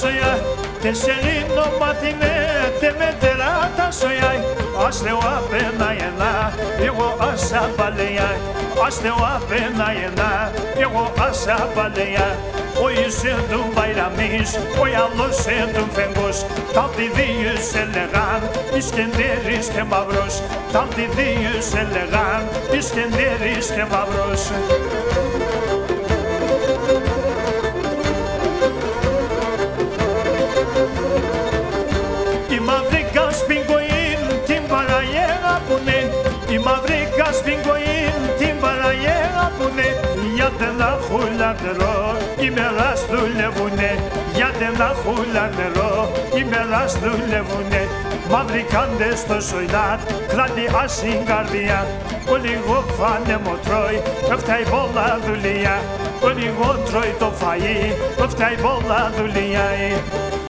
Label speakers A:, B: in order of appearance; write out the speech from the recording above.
A: σοϊά, τεσσερίνο ματινέ, τε μετερά τα σοϊά. Άστε ο απένα ένα, εγώ άσα παλαιά. Άστε ο απένα ένα, εγώ άσα παλαιά. Ο Ιησέντουν Bayramis, ο Ιαλώσέντουν Φεγγός. Ταλτι δίους έλεγαν, Ισκενδέρης και Μαυρός. Ταλτι δίους έλεγαν, Ισκενδέρης και Μαυρός. Η μαύρη κασπιγκοήν την παραγέρα που είναι. Η μαύρη κασπιγκοήν την παραγέρα που είναι. Γιατί να χούλα νερό, οι μεράς δουλεύουνε. Γιατί να χούλα νερό, οι μεράς δουλεύουνε. Μαύροι κάντες στο σοϊλάτ, κράτη άσυν καρδιά. Ο λίγο φάνεμο τρώει, φτάει πολλά δουλειά. Ο λίγο τρώει το φαΐ, φτάει πολλά δουλειά.